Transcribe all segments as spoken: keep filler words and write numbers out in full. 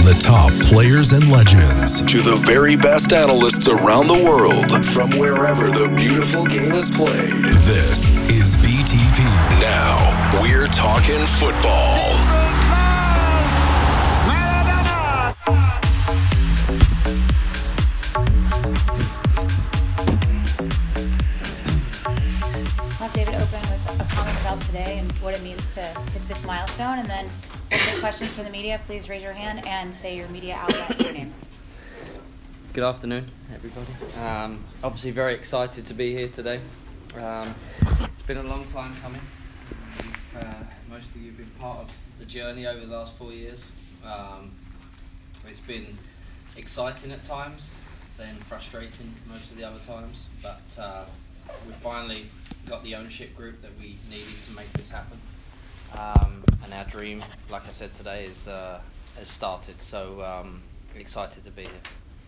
the top players and legends to the very best analysts around the world from wherever the beautiful game is played. This is B T P. Now, we're talking football. David open with a comment about today and what it means to hit this milestone, and then if you have questions from the media, please raise your hand and say your media outlet and your name. Good afternoon, everybody. Um, obviously very excited to be here today. Um, it's been a long time coming. Uh, most of you have been part of the journey over the last four years. Um, it's been exciting at times, then frustrating most of the other times, but uh, we finally got the ownership group that we needed to make this happen, um, and our dream, like I said today, is uh, has started. So um, excited to be here.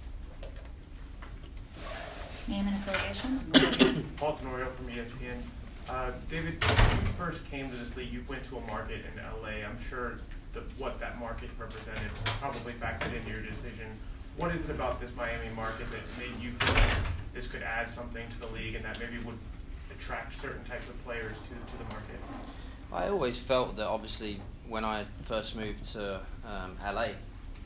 Name and affiliation. Paul Tenorio from E S P N. Uh, David, when you first came to this league, you went to a market in L A. I'm sure the, what that market represented probably factored into your decision. What is it about this Miami market that made you feel like this could add something to the league and that maybe would attract certain types of players to, to the market? I always felt that obviously when I first moved to um, L A,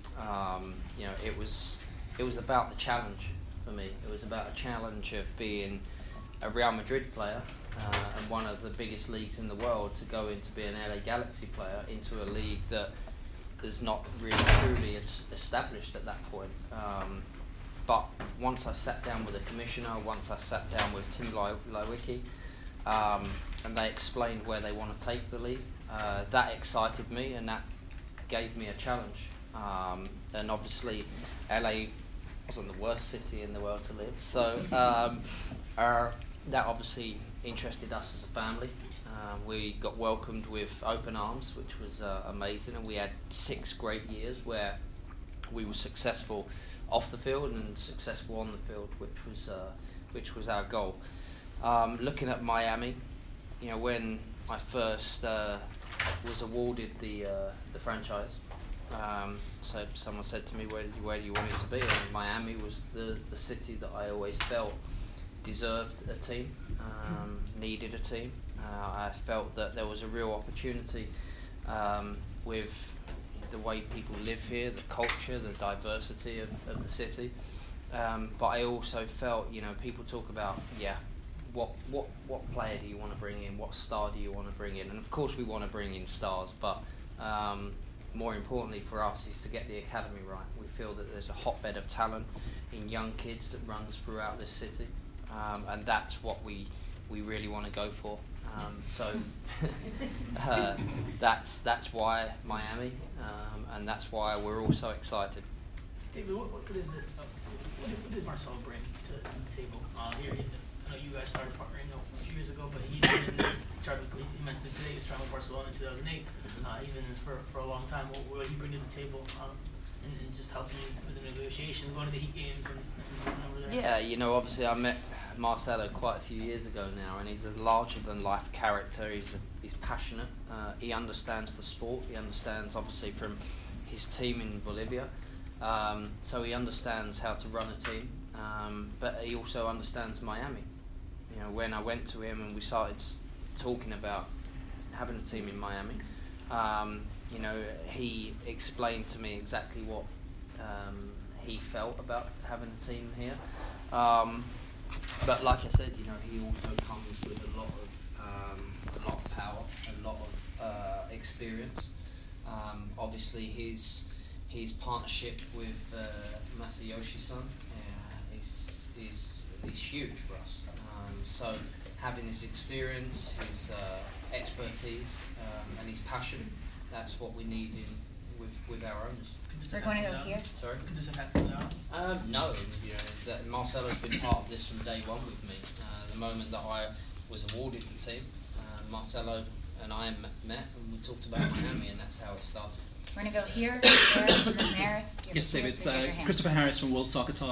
um, you know, it was it was about the challenge for me. It was about a challenge of being a Real Madrid player uh, and one of the biggest leagues in the world to go into be an L A Galaxy player into a league that is not really truly established at that point. Um, But once I sat down with the commissioner, once I sat down with Tim Leiweke, um, and they explained where they want to take the league, uh, that excited me and that gave me a challenge. Um, and obviously, L A wasn't the worst city in the world to live, so um, our, that obviously interested us as a family. Uh, we got welcomed with open arms, which was uh, amazing, and we had six great years where we were successful off the field and successful on the field, which was uh, which was our goal. Um, looking at Miami, you know, when I first uh, was awarded the uh, the franchise, um, so someone said to me, "Where do you, where do you want it to be?" And Miami was the, the city that I always felt deserved a team, um, needed a team. Uh, I felt that there was a real opportunity um, with the way people live here, the culture, the diversity of, of the city. Um, but I also felt, you know, people talk about, yeah, what what what player do you want to bring in? What star do you want to bring in? And of course we want to bring in stars, but um, more importantly for us is to get the academy right. We feel that there's a hotbed of talent in young kids that runs throughout this city, um, and that's what we we really want to go for. Um, so uh, that's that's why Miami, um, and that's why we're all so excited. David, what, what is it? Uh, what, did, what did Marcelo bring to, to the table? Uh, here, I know you guys started partnering a few years ago, but he's been in this. He mentioned it today. He was trying with Barcelona in two thousand eight. Uh, he's been in this for, for a long time. What, what did he bring to the table? Um, and, and just helping you with the negotiations, going to the Heat games, and, and sitting over there. Yeah, you know, obviously I met Marcelo quite a few years ago now, and he's a larger-than-life character. He's a, he's passionate. Uh, he understands the sport. He understands, obviously, from his team in Bolivia. Um, so he understands how to run a team, um, but he also understands Miami. You know, when I went to him and we started talking about having a team in Miami, um, you know, he explained to me exactly what um, he felt about having a team here. Um, But like I said, you know, he also comes with a lot of um, a lot of power, a lot of uh, experience. Um, obviously, his his partnership with uh, Masayoshi-san uh, is is is huge for us. Um, so having his experience, his uh, expertise, um, and his passion, that's what we need in with with our owners. We're going to go here. Sorry? Does it happen now? Um, no, you know, that Marcelo's been part of this from day one with me. Uh, the moment that I was awarded the team, uh, Marcelo and I met and we talked about Miami, and that's how it started. We're going to go here, there, and then there. Yes, David. Uh, Christopher Harris from World Soccer Talk.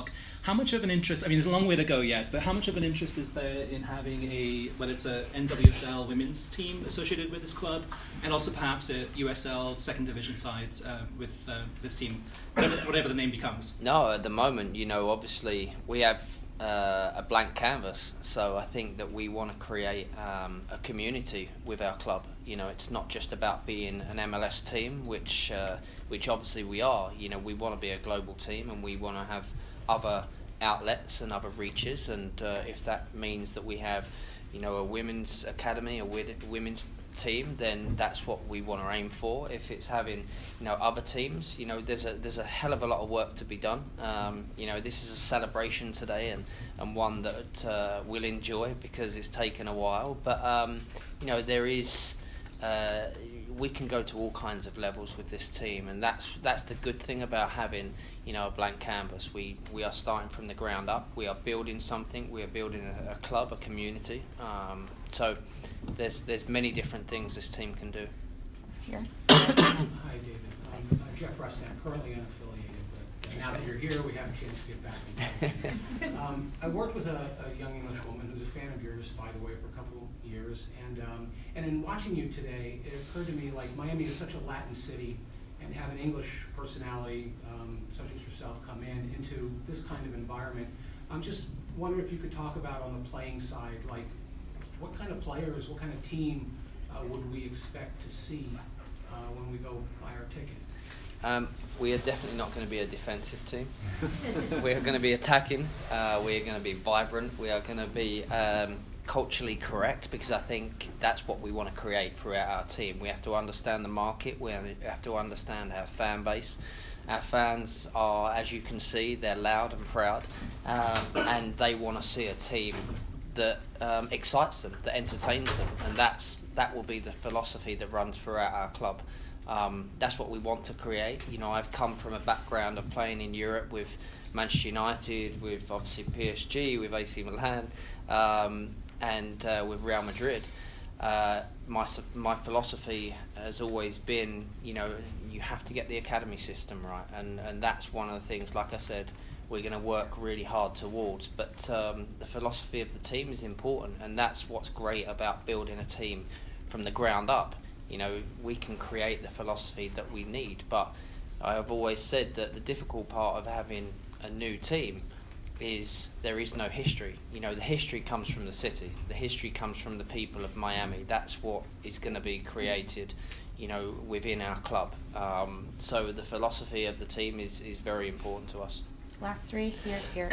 How much of an interest, I mean, there's a long way to go yet, but how much of an interest is there in having a, whether it's a N W S L women's team associated with this club, and also perhaps a U S L second division side uh, with uh, this team, whatever, whatever the name becomes? No, at the moment, you know, obviously we have uh, a blank canvas, so I think that we want to create um, a community with our club. You know, it's not just about being an M L S team, which uh, which obviously we are. You know, we want to be a global team, and we want to have other outlets and other reaches, and uh, if that means that we have, you know, a women's academy, a women's team, then that's what we want to aim for. If it's having, you know, other teams, you know, there's a there's a hell of a lot of work to be done. Um, you know, this is a celebration today, and and one that uh, we'll enjoy because it's taken a while. But um, you know, there is. Uh, we can go to all kinds of levels with this team, and that's that's the good thing about having, you know, a blank canvas. We we are starting from the ground up. We are building something. We are building a, a club, a community. Um, so there's there's many different things this team can do. Here. Hi, David. I'm uh, Jeff Rusnak, currently unaffiliated, but uh, now that you're here, we have a chance to get back in touch. um, I worked with a, a young English woman who's a fan of yours, by the way, for a couple of years, and um, and in watching you today, it occurred to me, like, Miami is such a Latin city, and have an English personality, um, such as yourself, come in into this kind of environment. I'm just wondering if you could talk about on the playing side, like, what kind of players, what kind of team uh, would we expect to see uh, when we go buy our ticket? Um, we are definitely not going to be a defensive team. We are going to be attacking. Uh, we are going to be vibrant. We are going to be um, culturally correct, because I think that's what we want to create throughout our team. We have to understand the market. We have to understand our fan base. Our fans are, as you can see, they're loud and proud, um, and they want to see a team that um, excites them, that entertains them, and that's that will be the philosophy that runs throughout our club. Um, that's what we want to create. You know, I've come from a background of playing in Europe with Manchester United, with obviously P S G, with A C Milan, um, and uh, with Real Madrid. Uh, my my philosophy has always been, you know, you have to get the academy system right, and, and that's one of the things, like I said, we're going to work really hard towards. But um, the philosophy of the team is important, and that's what's great about building a team from the ground up. You know, we can create the philosophy that we need, but I have always said that the difficult part of having a new team is there is no history. You know, the history comes from the city. The history comes from the people of Miami. That's what is going to be created, you know, within our club. Um, so the philosophy of the team is, is very important to us. Last three, here, here.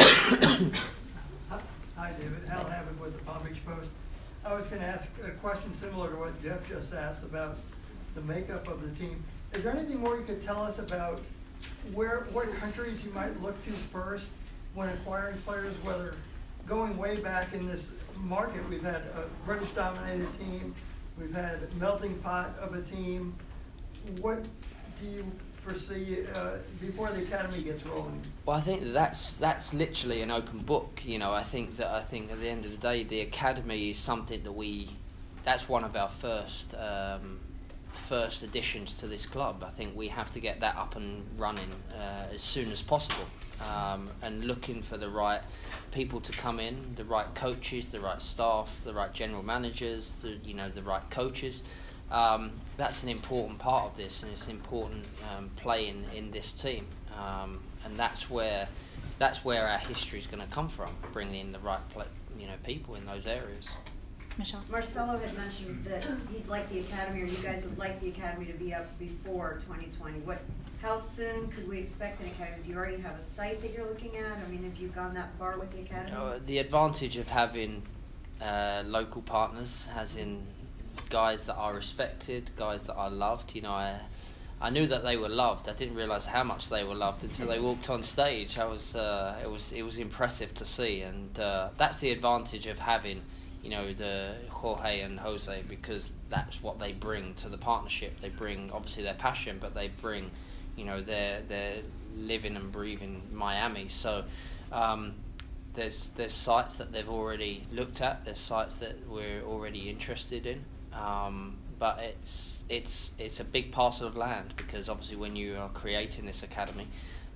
Hi, David. Al Havard with the Palm Beach Post. I was going to ask a question similar to what Jeff just asked about the makeup of the team. Is there anything more you could tell us about where, what countries you might look to first when acquiring players, whether going way back in this market, we've had a British-dominated team, we've had a melting pot of a team. What do you foresee uh, before the academy gets rolling? Well, I think that that's that's literally an open book. You know, I think that I think at the end of the day, the academy is something that we. That's one of our first um, first additions to this club. I think we have to get that up and running uh, as soon as possible, um, and looking for the right people to come in, the right coaches, the right staff, the right general managers, the you know the right coaches. Um, that's an important part of this, and it's an important um, play in, in this team, um, and that's where that's where our history is going to come from, bringing in the right play, you know people in those areas. Michelle? Marcelo had mentioned that he'd like the academy, or you guys would like the academy to be up before twenty twenty. What? How soon could we expect an academy? Do you already have a site that you're looking at? I mean, have you gone that far with the academy? Uh, the advantage of having uh, local partners, as in guys that are respected, guys that are loved. You know, I, I knew that they were loved. I didn't realise how much they were loved until they walked on stage. I was, uh, it was, it was impressive to see, and uh, that's the advantage of having, you know, the Jorge and Jose, because that's what they bring to the partnership. They bring obviously their passion, but they bring, you know, their their living and breathing Miami. So. Um, There's there's sites that they've already looked at. There's sites that we're already interested in, um, but it's it's it's a big parcel of land, because obviously when you are creating this academy,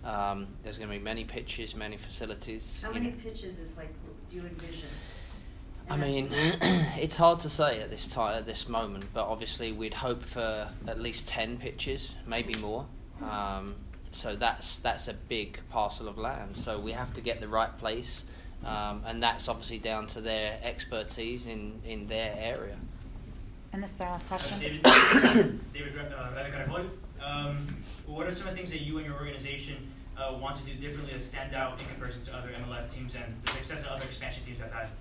Um, there's going to be many pitches, many facilities. How you many know. pitches is like, do you envision? I And mean, that's- it's hard to say at this time, at this moment, but obviously we'd hope for at least ten pitches, maybe more. Um, so that's that's a big parcel of land. So we have to get the right place, um, and that's obviously down to their expertise in, in their area. And this is our last question. Uh, David, David uh, Radicare, um, what are some of the things that you and your organization uh, want to do differently to stand out in comparison to other M L S teams and the success that other expansion teams have had?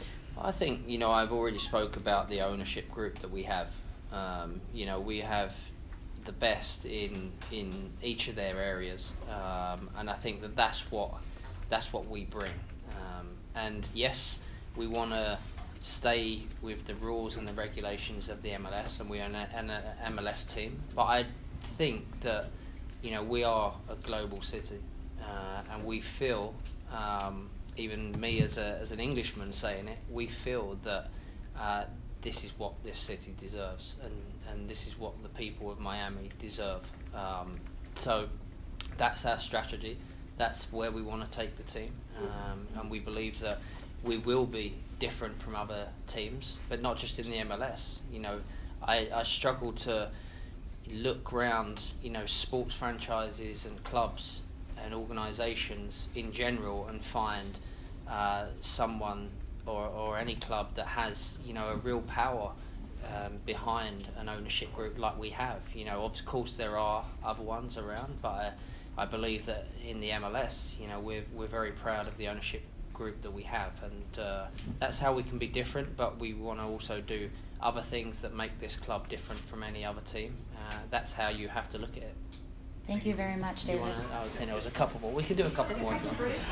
I think, you know, I've already spoke about the ownership group that we have. Um, you know, we have the best in in each of their areas, um, and I think that that's what that's what we bring. Um, and yes, we want to stay with the rules and the regulations of the M L S, and we are an, an, an M L S team. But I think that, you know, we are a global city, uh, and we feel. Um, even me as a as an Englishman saying it, we feel that uh, this is what this city deserves, and, and this is what the people of Miami deserve. Um, so that's our strategy. That's where we want to take the team, um, and we believe that we will be different from other teams, but not just in the M L S. You know, I, I struggle to look around, you know, sports franchises and clubs and organisations in general and find uh, someone or, or any club that has, you know, a real power um, behind an ownership group like we have. You know, of course there are other ones around, but I, I believe that in the M L S, you know, we're we're very proud of the ownership group that we have, and uh, that's how we can be different. But we want to also do other things that make this club different from any other team. Uh, that's how you have to look at it. Thank you very much, You David. wanna, oh, okay, there was a couple more. We can do a couple more.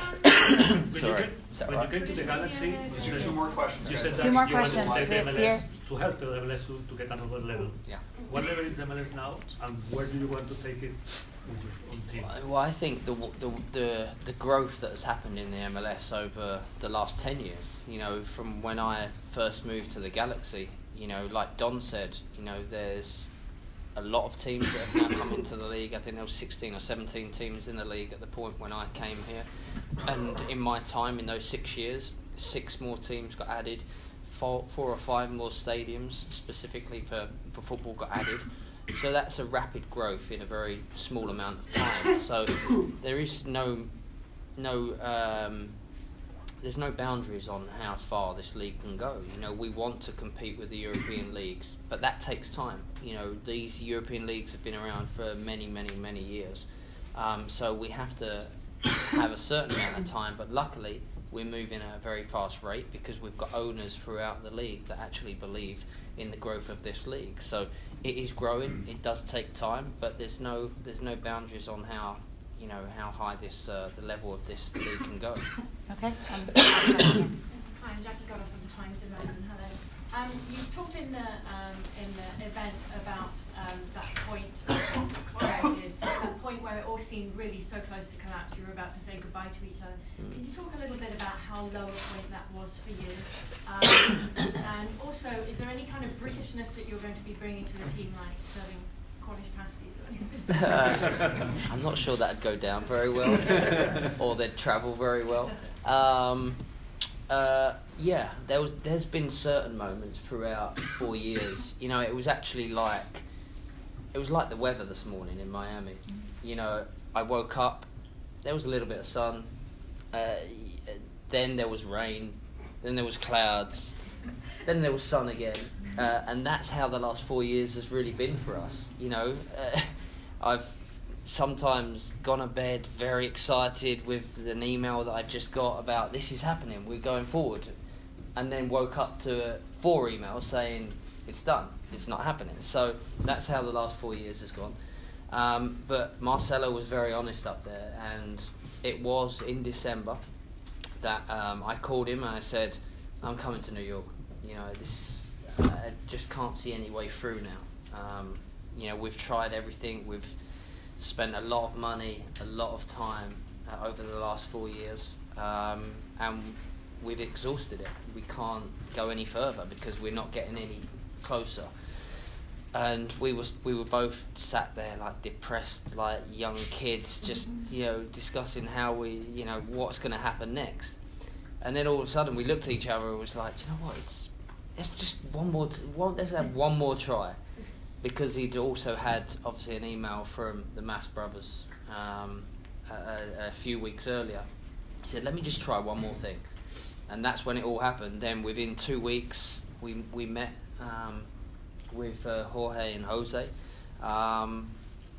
Sorry. Is that When right? you came to the Galaxy, you said, Two more questions, you guys. said Two that more you wanted questions. to take We the have M L S here- to help the M L S to, to get another level. Yeah. What level is the M L S now, and where do you want to take it with your own team? Well, I think the, the the the growth that has happened in the M L S over the last ten years, you know, from when I first moved to the Galaxy, you know, like Don said, you know, there's a lot of teams that have now come into the league. I think there were sixteen or seventeen teams in the league at the point when I came here. And in my time, in those six years, six more teams got added, four, four or five more stadiums specifically for, for football got added. So that's a rapid growth in a very small amount of time. So there is no, no, um, there's no boundaries on how far this league can go. You know, we want to compete with the European leagues, but that takes time. You know, these European leagues have been around for many, many, many years. Um, so we have to have a certain amount of time, but luckily we're moving at a very fast rate because we've got owners throughout the league that actually believe in the growth of this league. So it is growing. It does take time, but there's no there's no boundaries on how, you know, how high this uh, the level of this league can go. Okay. Um, Hi, I'm Jackie Goddard from the Times in London. Hello. Um, you talked in the um, in the event about um, that point, uh, did, that point where it all seemed really so close to collapse. You were about to say goodbye to each other. Mm. Can you talk a little bit about how low a point that was for you? Um, and also, is there any kind of Britishness that you're going to be bringing to the team, like serving Cornish pasties or anything? Uh, I'm not sure that'd go down very well, or they'd travel very well. Um, uh, yeah, there was. There's been certain moments throughout four years. You know, it was actually like, it was like the weather this morning in Miami. You know, I woke up, there was a little bit of sun, uh, then there was rain, then there was clouds, then there was sun again. Uh, and that's how the last four years has really been for us. You know, uh, I've sometimes gone to bed very excited with an email that I just got about this is happening, we're going forward, and then woke up to four emails saying it's done, it's not happening. So that's how the last four years has gone. Um, but Marcelo was very honest up there, and it was in December that um, I called him and I said, I'm coming to New York. You know, this I just can't see any way through now. Um, you know, we've tried everything. We've spent a lot of money, a lot of time uh, over the last four years, um, and we've exhausted it. We can't go any further because we're not getting any closer. and we was we were both sat there like depressed, like young kids, just you know discussing how we you know what's going to happen next. And then all of a sudden we looked at each other and was like, you know what, it's let's just one more t- one, let's have one more try, because he'd also had obviously an email from the Mass Brothers um, a, a few weeks earlier. He said, let me just try one more thing. And that's when it all happened. Then within two weeks we we met um, with uh, Jorge and Jose, um,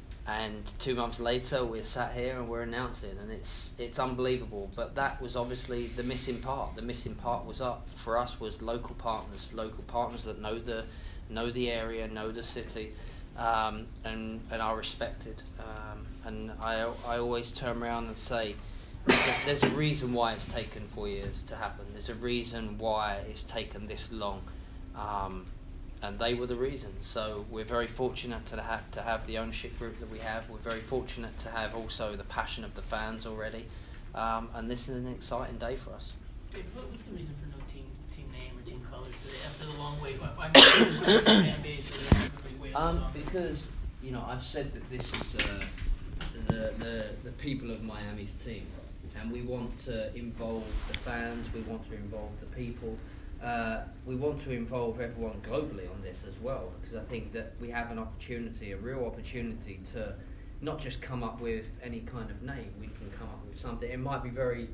and two months later we're sat here and we're announcing, and it's it's unbelievable. But that was obviously the missing part. The missing part was up for us was local partners, local partners that know the know the area, know the city, um, and and are respected. Um, and I I always turn around and say, there's a, there's a reason why it's taken four years to happen. There's a reason why it's taken this long. Um, and they were the reason. So we're very fortunate to have to have the ownership group that we have. We're very fortunate to have also the passion of the fans already. Um, and this is an exciting day for us. What's the reason for no team team name or team colors today after the long wait? I mean, fan base or wait um, because you know I've said that this is uh, the, the the people of Miami's team. And we want to involve the fans, we want to involve the people, uh, we want to involve everyone globally on this as well, because I think that we have an opportunity, a real opportunity to not just come up with any kind of name. We can come up with something. It might be very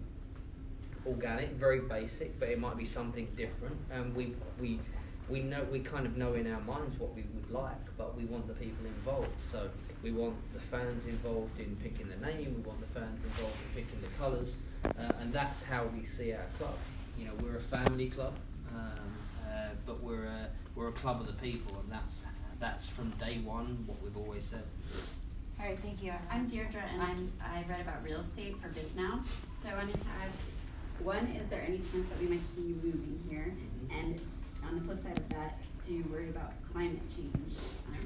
organic, very basic, but it might be something different. And we we we know we kind of know in our minds what we would like, but we want the people involved. So we want the fans involved in picking the name. We want the fans involved in picking the colours, uh, and that's how we see our club. You know, we're a family club, um, uh, but we're a we're a club of the people, and that's that's from day one what we've always said. All right, thank you. I'm Deirdre, and I'm I read about real estate for BizNow. So I wanted to ask, one, is there any chance that we might see you moving here? Mm-hmm. And on the flip side of that, do you worry about climate change?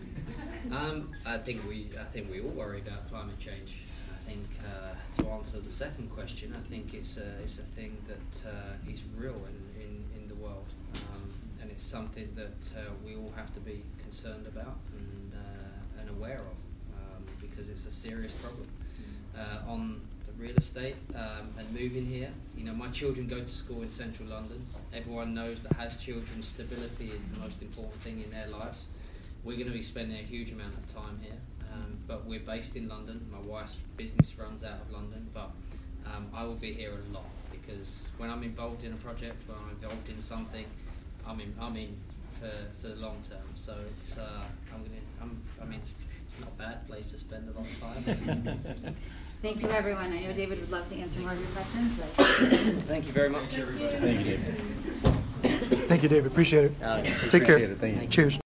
Um, um, I think we I think we all worry about climate change. I think uh, to answer the second question, I think it's a it's a thing that uh, is real in, in, in the world, um, and it's something that uh, we all have to be concerned about and uh, and aware of, um, because it's a serious problem. Uh, on the real estate um, and moving here, you know, my children go to school in central London. Everyone knows that has children, stability is the most important thing in their lives. We're going to be spending a huge amount of time here, um, but we're based in London. My wife's business runs out of London, but um, I will be here a lot, because when I'm involved in a project, when I'm involved in something, I'm in, I'm in for, for the long term. So it's, uh, I'm gonna, I'm, I mean, it's, it's not a bad place to spend a lot of time. Thank you, everyone. I know David would love to answer more of your questions. But Thank you very much, everybody. Thank you. Thank you, David. Appreciate it. Uh, Take care. It. Thank you. Cheers.